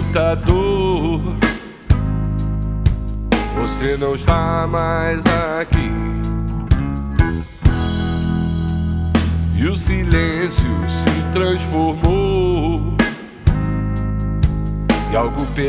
muita dor. Você não está mais aqui e o silêncio se transformou em algo pesado.